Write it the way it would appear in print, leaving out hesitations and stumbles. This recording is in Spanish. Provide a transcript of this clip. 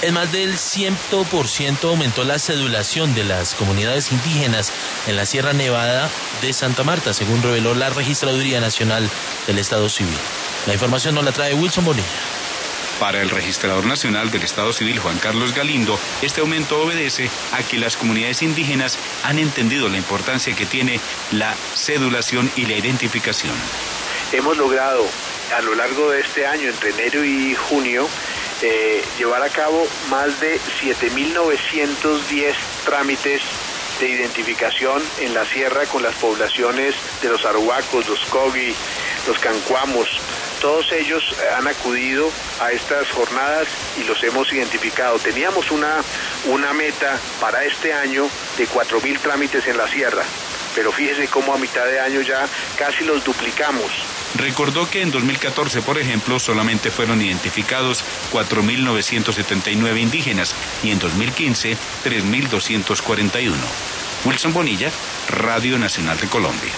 En más del 100% aumentó la cedulación de las comunidades indígenas en la Sierra Nevada de Santa Marta, según reveló la Registraduría Nacional del Estado Civil. La información nos la trae Wilson Bonilla. Para el registrador nacional del Estado Civil, Juan Carlos Galindo, este aumento obedece a que las comunidades indígenas han entendido la importancia que tiene la cedulación y la identificación. Hemos logrado a lo largo de este año, entre enero y junio, llevar a cabo más de 7.910 trámites de identificación en la sierra con las poblaciones de los arhuacos, los cogi, los cancuamos. Todos ellos han acudido a estas jornadas y los hemos identificado. Teníamos una meta para este año de 4.000 trámites en la sierra, pero fíjese cómo a mitad de año ya casi los duplicamos. Recordó que en 2014, por ejemplo, solamente fueron identificados 4.979 indígenas y en 2015, 3.241. Wilson Bonilla, Radio Nacional de Colombia.